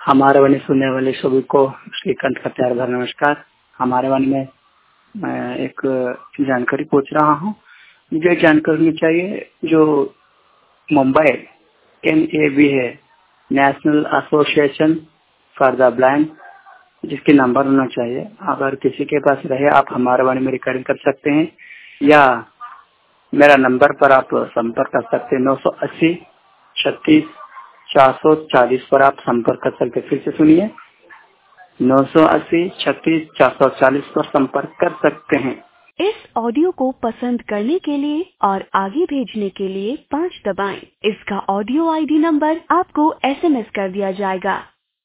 हमारे वाणी सुनने वाले सभी को श्रीकांत का प्यार भरा नमस्कार। हमारे वाणी में मैं एक जानकारी पूछ रहा हूँ। मुझे जानकारी चाहिए जो मुंबई NAB है, National Association for the Blind, जिसके नंबर होना चाहिए। अगर किसी के पास रहे आप हमारे वाणी में रिकॉर्डिंग कर सकते हैं या मेरा नंबर पर आप संपर्क कर सकते हैं। 980 36 440 पर आप संपर्क कर सकते। फिर से सुनिए, 980 36 440 पर संपर्क कर सकते हैं। इस ऑडियो को पसंद करने के लिए और आगे भेजने के लिए 5 दबाएं। इसका ऑडियो ID नंबर आपको SMS कर दिया जाएगा।